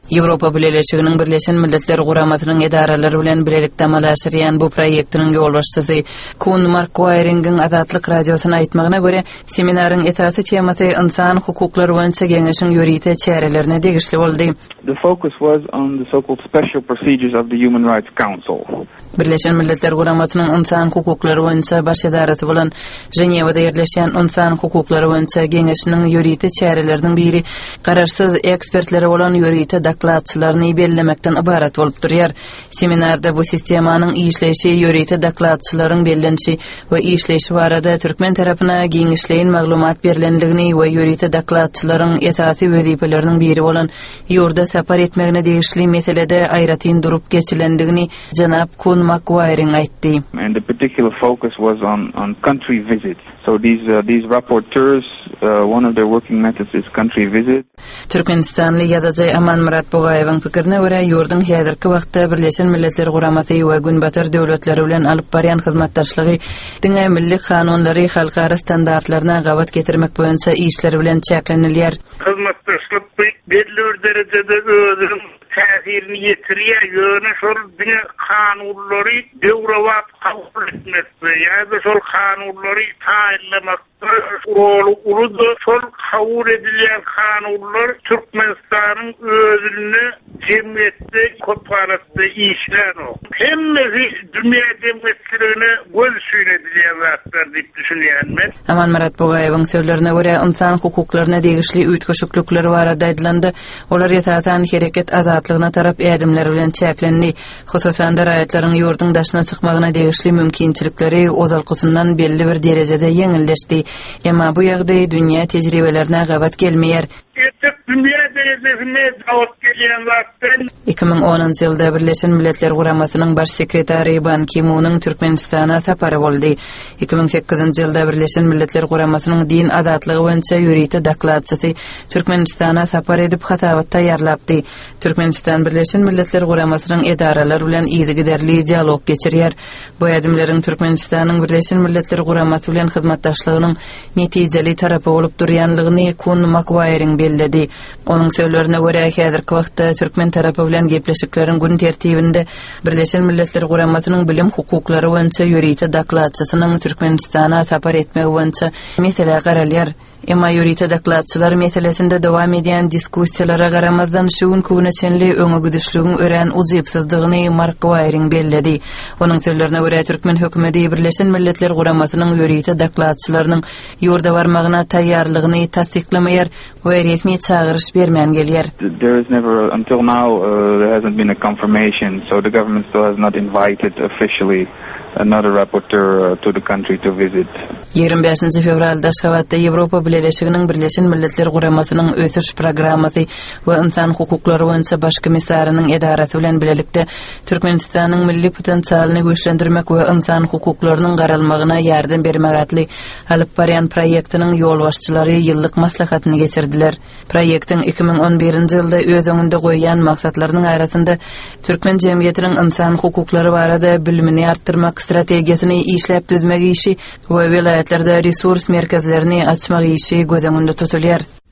Ýewropa Birleşiginiň Birleşen Milletler Guramasynyň edaralary bilen birlikde amalaşýan bu proýektiniň ýolbaşçysy Kun Markwaring'in Azatlyk radiosyna aýtmagyna görä, seminaryň esasy temasy insan hukuklary boýunça geňeşiň ýörite çärelerine degişli boldy. The focus was on the so-called special procedures of the Human Rights Council. Birleşen Milletler Guramasynyň insan hukuklary boýunça baş edarasy bolan Jenewada ýerleşýän insan hukuklary boýunça geňeşiniň ýörite çäreleriniň biri kararsyz ekspertleri bolan ýörite daklatçylaryny bellemekden ibarat bolup durýar. Seminarda bu sistemanyň işleýişi, ýörite daklatçylaryň bellenişi we işleýişi barada türkmen tarapyna giňişleýin maglumat berilendigini we ýörite daklatçylaryň esasy wezipeleriniň biri bolan ýurda sapar etmegine degişli meselede aýratyn durup geçilendigini Janap Kun Markwaring aýtdy. And the particular focus was on country visits. So these rapporteurs, one of their working methods is country visit. Türkmenistanly ýazajy Aman Murat Bogaýewiň pikirine görä, ýurdun häzirki wagtda Birleşen Milletler Guramasy we günbatar döwletleri bilen alyp barýan hyzmatdaşlygy, diňe milli kanunlary, halkara standartlaryna gawat getirmek boýunça işleri bilen çäklenilýär. Hyzmatdaşlyk belli derejede özüniň täsirini ýetirýär, ýöne şol diňe kanunlary döwrewap kabul etmekde, ýa-da şol kanunlary taýinlemekde uludy şol kabul edilýän kanunlar Türkmenistanyň özüne cemiyetde koparatda işler o. Hemmesi dünya cemiyetlerine göz süýnedilýän zatlar diýip düşünýärmen. Aman Murat Bogaýewiň sözlerine görä, insan hukuklaryna degişli üýtgeşiklikleri barada aýdylanda, olar ýesasan hereket azatlygyna tarap ädimleri bilen çäklendi. Hususan da raýatlaryň ýurdun daşyna çykmagyna degişli mümkinçilikleri ozalkysyndan belli bir derejede ýeňilleşdi. Emma bu ýagdaý dünýä tejribelerine gawat gelmeýär. Dünya derecesine gawat gelýän zatlar 2010-njy ýylda Birleşen Milletler Guramasynyň baş sekretary Ban Ki-moonyň Türkmenistana sapary boldy. 2008-njy ýylda Birleşen Milletler Guramasynyň din azatlygy boýunça ýörite daklatçysy Türkmenistana sapar edip hatabat taýýarlapdy. Türkmenistan Birleşen Milletler Guramasynyň edaralary bilen ýygy dialog geçirýär. Bu adamlaryň Türkmenistanyň Birleşen Milletler Guramasy bilen hyzmatdaşlygynyň netijeli tarapy bolup durýanlygyny Kun Markwaring belledi. Onun sözlerine görä, häzirki wagtda türkmen tarapy bilen gepleşikleriň gün tertibinde Birleşen Milletler Guramasynyň bilim hukuklary boýunça ýörite daklatçysynyň Türkmenistana sapar etmegi boýunça mesele garalýar. Emma ýörite daklatçylar meselesinde dowam edýän diskussiýalara garamazdan şu gün köwnäçenli öňe güdüşlügiň ören ujypsyzdygyny Markwaring belledi. Onuň sözlerine görä, türkmen hökümeti Birleşen Milletler Guramasynyň ýörite daklatçylarynyň ýurda barmagyna taýýarlygyny tasdiklemeýär we resmi çagyryş bermän gelýär. There is never, until now, there hasn't been a confirmation, so the government still has not invited officially another rapporteur to the country to visit. 25 fevralda Şawatda Ýewropa Birleşiginiň Birleşen Milletler Guramasynyň ösüş programmasy we insan hukuklary boýunça baş komissarynyň edarasy bilen birlikde Türkmenistanyň milli potensialyny güýçlendirmek we insan hukuklarynyň garalmagyna ýardam bermek atly alyp barýan proýektiniň ýolbaşçylary ýyllyk maslahatyny geçirdiler. Proýektiň 2011-nji ýylda öz öňünde goýan maksatlarynyň arasynda türkmen jemgyýetiniň insan hukuklary barada bilimini artdyrmak strategiýasyny işläp düzmek işi we vilayatlerde resurs merkezlerini açmak işi göz öňünde tutulýar.